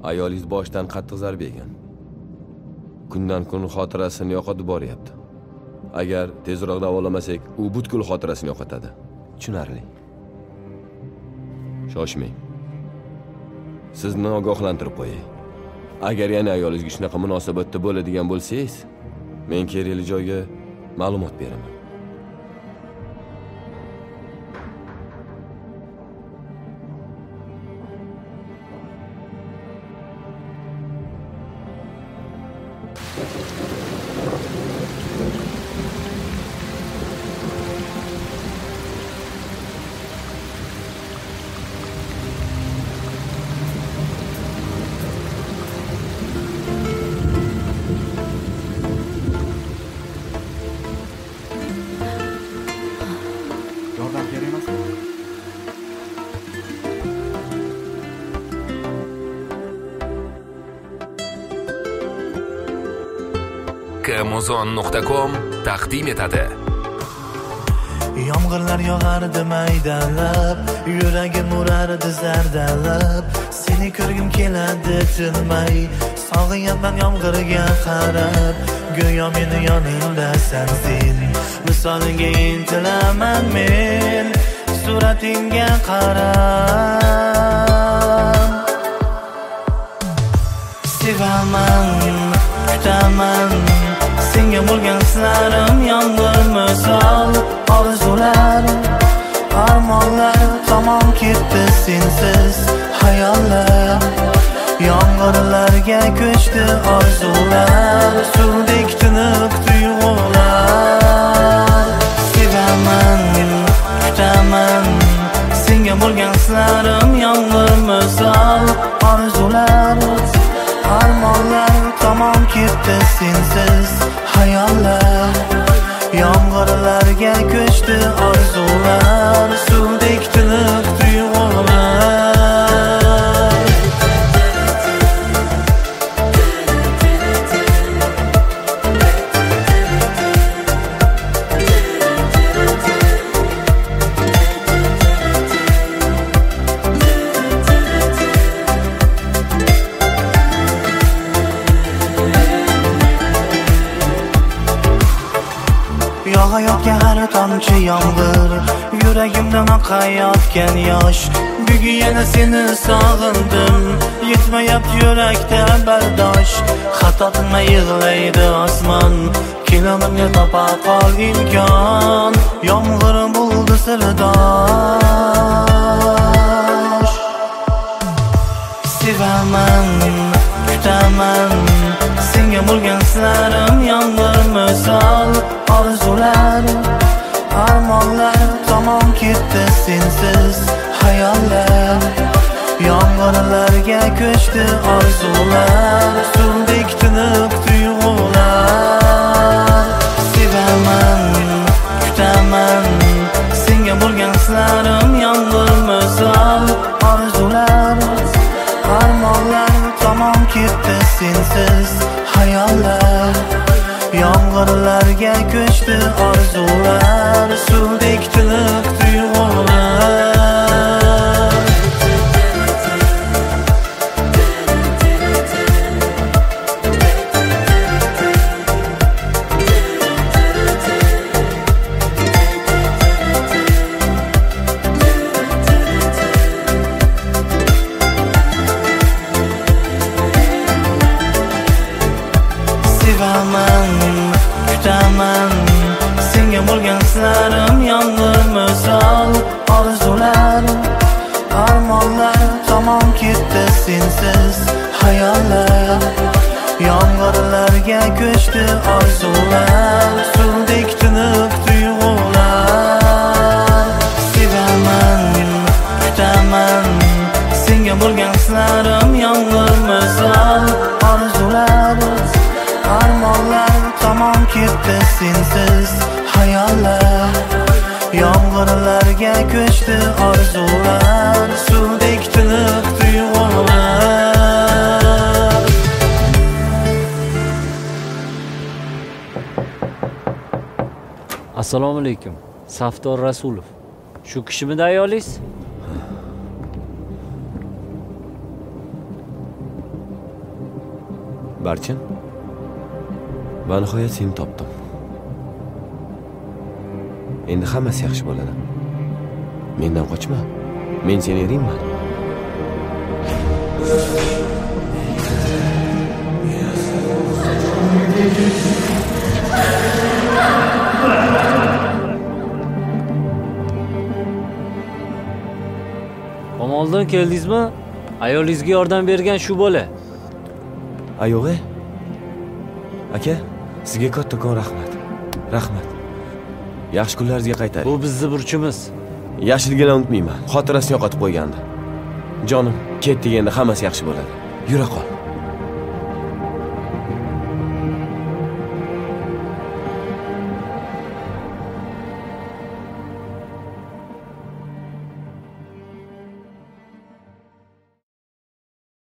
Ayolingiz boshdan qattiq zarba yegan. Kundan kun xotirasini yo'qotib boryapti. Agar tezroq davolamasak, u butkul xotirasini yo'qotadi. Tushunarli. Shoshmang. Sizni ogohlantirib qo'yay. Agar yana ayolingizga shunaqa munosabatda bo'ladigan bo'lsangiz, men kerakli joyga ma'lumot beraman. Amazon.com taqdim etadi. Yomg'irlar yog'ardi maydalab, yuragim urardi zardalab. Seni ko'rgim keladi tinmay, sog'inyaman yomg'irga qarab. Go'yo meni yonimdasan sen, misolinga intilaman men, suratingga qarab. Sevaman, kutaman, senga bo'lgan hislarim yomg'ir misol. Orzular, armonlar tamom ketdi sensiz. Hayollar, yomg'irlarga ko'chdi orzular. Suvdek tiniq tuyg'ular. Sevaman, kutaman, senga bo'lgan hislarim yomg'ir misol. Orzular, armonlar tamom ketdi sensiz. Hayollar, yomg'irlarga ko'chdi orzular. Suvdek tiniq tuyg'ular. Yog'ayotgan har tomchi yomg'ir, yuragimdan oqayotgan yosh. Bugun yana seni sog'indim, yetmayapti yurakda bardosh. Xato qilmay yig'laydi osmon, kelamimga topa qol imkon. Yomg'ir bo'ldi sirdosh. Sevaman, kutaman, senga bo'lgan hislarim yomg'ir misol. Orzular, armonlar tamom ketdi sensiz. Hayollar, yomg'irlarga ko'chdi orzular. Suvdek tiniq tuyg'ular. Sevaman, kutaman, senga bo'lgan hislarim yomg'ir misol. Orzular, armonlar tamom ketdi sensiz. Hayollar, yomg'irlarga ko'chdi orzular. Suvdek tiniq tuyg'ular. Sevaman, kutaman, senga bo'lgan hislarim yomg'ir misol. Orzular, armonlar tamom ketdi sensiz. Hayollar, yomg'irlarga ko'chdi orzular. Suvdek tiniq tuyg'ular. Sevaman, kutaman, senga bo'lgan hislarim yomg'ir misol. Orzular, armonlar tamom ketdi sensiz. Hayollar, yomg'irlarga ko'chdi orzular. Suvdek tiniq tuyg'ular. Assalomu alaykum. Safdor Rasulov. Shu kishimida ayolingiz? Barchin, va nihoyat seni topdim. Endi hammasi yaxshi bo'ladi. Mendan qochma. Men seni eringman. Qamoqdan keldingizmi? Ayolingizga yordam bergan shu bola. Ayog'i? Aka, sizga kattakon rahmat. Rahmat. Yaxshi kunlaringizga qaytaring. Bu bizning burchimiz. Yashilgina unutmayman. Xotirasini yo'qotib qo'ygandi. Jonim, ketdik endi, hammasi yaxshi bo'ladi. Yura qol.